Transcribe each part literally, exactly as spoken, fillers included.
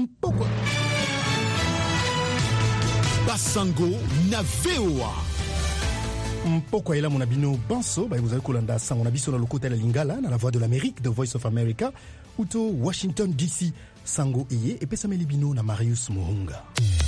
mpoko Basango na V O A. Mpoko ela mona bino banso ba vous kolanda sango na biso na lokota la lingala na la voix de l'Amérique, The Voice of America uto Washington D C. Sango eye epesa meli bino na Marius Muhunga.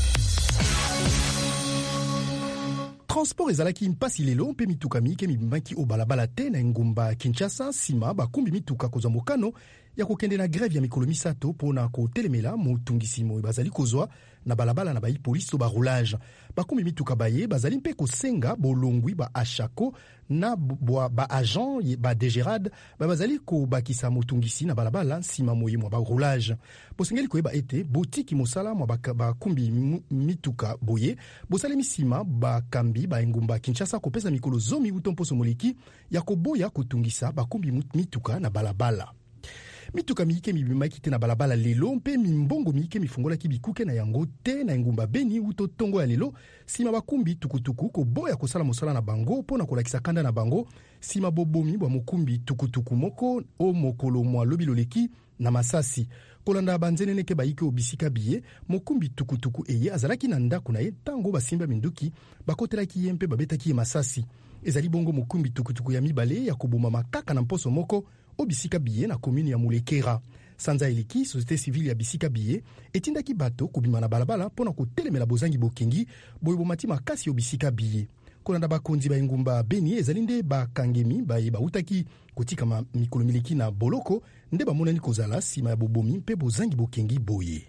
Transport ezalaki mpasi lelo mpe mituka mike mibimaki o balabala te na ngumba Kinshasa sima bakumbi mituka kozwa mokano ya kokende na grève ya mikolo misato pona kotelemela motungisi mo bazali kozwa na balabala na bayi police to ba roulage bakumbi mituka baye bazali mpe kosenga bolongwi ba achako na ba, ba agent ba degerade ba bazali ko bakisa motungisi na balabala sima moye mo ba roulage posengeli koyeba ete botiki mosala mo bakumbi mituka boye bosale misima bakambi ba ngumba Kinshasa kopesa mikolo zomi utomposo moleki ya koboya kotungisa bakumbi mituka na balabala. Mituka mike mibimaki te na balabala lelo mpe mimbongo mike mifungolaki bikuke na yango te na ngumba Beni uto tongo ya lelo sima bakumbi tukutuku koboya kosala mosala na bango pona kolakisa kanda na bango sima bobomi bwa mokumbi tukutuku moko o mokolo mwa lobi loleki na Masasi kolanda banzenene ke baike obisika biye mokumbi tukutuku eye azalaki na ndako na ye tango basimba minduki bakotelaki ye mpe babetaki ye Masasi ezali bongo mokumbi tukutuku ya mibale ya koboma makaka na mposo moko obisika biye na commune ya Mulekera. Sanza eliki société civile ya bisika biye etindaki bato kobima na balabala pona kotelemela bozangi bokengi boyebo mati makasi obisika biye. Kolanda bakonzi ba ngumba Beni ezali nde bakangemi baye bautaki kotika ma mikolo miliki na boloko nde bamonani kozala sima ya bobomi mpe bozangi bokengi boye.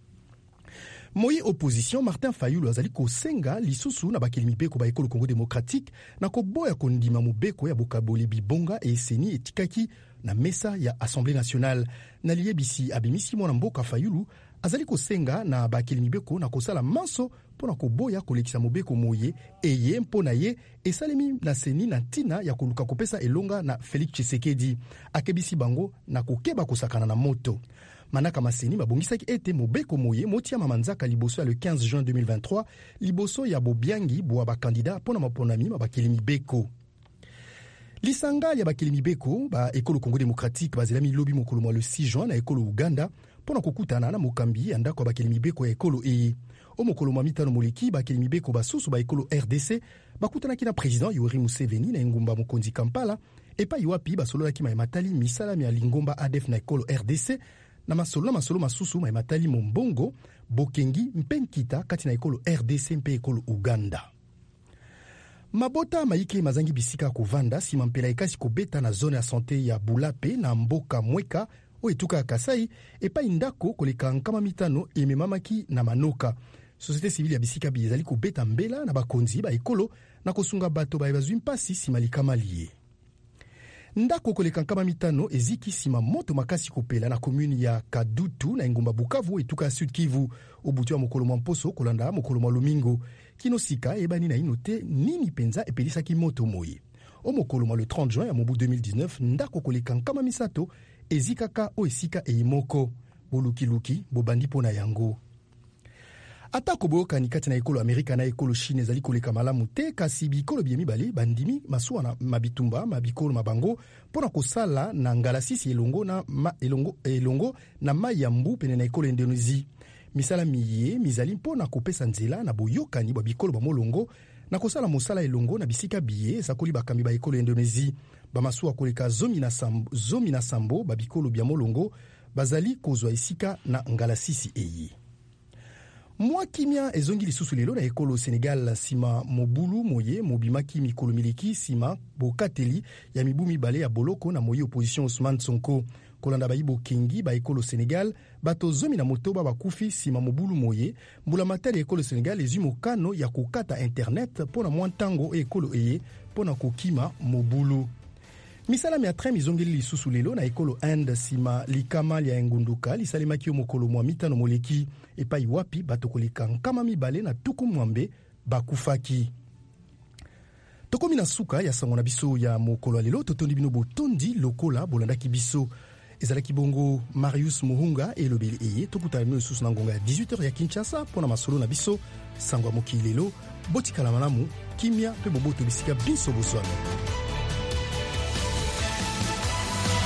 Moye opposition Martin Fayulu azali kosenga lisusu na bakeli mibeko ba ekolo Congo démocratique na koboya kondima mobeko ya bokaboli bibonga e eseni etikaki na mesa ya Assemblée nationale na liebisi abimisi mwana mboka Fayulu azali kosenga na bakeli mibeko na kosala manso pona koboya kolekisa mobeko moye eye mpona ye esalemi na seni na tina ya koluka kopesa elonga na Félix Tshisekedi akebisi bango na kokeba kosakana na moto. Manaka maseni mabongisaki ete mobeko moye motia mamanzaka liboso ya le quinze juin deux mille vingt-trois liboso ya bobiangi bwa bakandida pona maponami mabakeli mibeko. Lisanga ya bakeli mibeko ba ekolo Congo démocratique bazelami lobi mokolo mwa le six juin na ekolo Uganda pona kokutana na mokambi ya ndako bakeli mibeko ya ekolo e o mokolo mwa mitano moleki bakeli mibeko basusu ba ekolo R D C bakutanaki na président Yoweri Museveni na ngumba mokonzi Kampala epa iwapi basololaki matali misalami ya lingomba A D F na ekolo R D C na masolo masolo masusu ma matali mombongo bokengi mpenkita kati na ekolo R D C mpe ekolo Uganda. Mabota maike mazangi bisika kovanda sima mpela ekasi kobeta na zone ya santé ya Bulape na mboka Mweka o etuka ya Kasai epa indako koleka nkama mitano ememamaki na Manoka. Société civile ya bisika bizali kobeta mbela na bakonzi ba ekolo na kosunga bato ba bazwi mpasi sima likamaliye. Ndako koleka nkama mitano eziki sima moto makasi kopela na commune ya Kadutu na ngumba Bukavu etuka ya Sud Kivu obutu ya mokolo mposo kolanda mokolo mwa Lomingo kinosika ebani na inote nini penza epelisaki moto moye o mokolo mwa le trente juin ya mobu deux mille dix-neuf ndako koleka nkama misato ezikaka o esika eimoko bolukiluki bobandi pona yango. Atako boyoka ni kati na ekolo Amerika na ekolo Chine ezali koleka malamu te kasi bikolo biemi bale bandimi masuwa na mabitumba mabikolo mabango pona kosala na ngalasisi elongo na ma, elongo elongo na mayambu pene na ekolo Indonésie. Misala miye mizali pona kopesa nzela na boyokani ba bikolo ba molongo na kosala mosala elongo na bisika biye sakoli bakambi ba ekolo Indonésie ba masuwa koleka zomi na sambo zomi na sambo ba bikolo bya molongo bazali kozwa esika na ngalasisi eyi. Mwa kimia ezongi lisusu lelo na ekolo Senegal sima mobulu moye mobimaki mikolo miliki sima bokateli ya mibumi bale ya boloko na moye opposition Ousmane Sonko kolanda bayibo kengi ba ekolo Senegal bato zomi na motoba bakufi sima mobulu moye mbula matali ekolo Senegal ezwi mokano ya kokata internet pona mwantango ekolo eye pona kokima mobulu. Misala mia trem izongeli lisusu lelo na ekolo Inde sima likama ya ngunduka lisalimaki mokolo mwa mitano moleki epai wapi batokoleka nkama mibale na tuku mwambe bakufaki. Tokomi na suka ya sango na biso ya mokolo lelo totondi bino botondi lokola bolandaki biso ezalaki bongo Marius Muhunga elobeli eye tokuta bino susu na ngonga ya dix-huit heures ya Kinshasa pona masolo na biso sango ya mokili lelo botikala malamu kimia pe boboto bisika biso boswana.